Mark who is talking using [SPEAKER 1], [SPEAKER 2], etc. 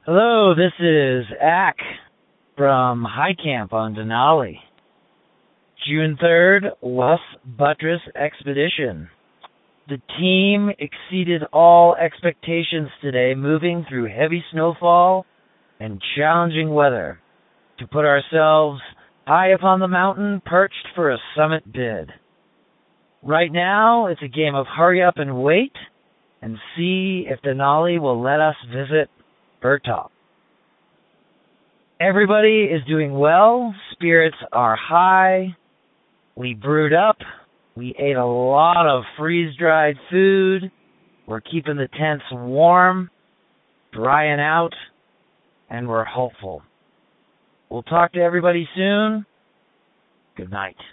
[SPEAKER 1] Hello, this is Ack from High Camp on Denali. June 3rd, West Buttress Expedition. The team exceeded all expectations today, moving through heavy snowfall and challenging weather to put ourselves high upon the mountain, perched for a summit bid. Right now, it's a game of hurry up and wait and see if Denali will let us visit her top. Everybody is doing well. Spirits are high. We brewed up. We ate a lot of freeze-dried food. We're keeping the tents warm, drying out, and we're hopeful. We'll talk to everybody soon. Good night.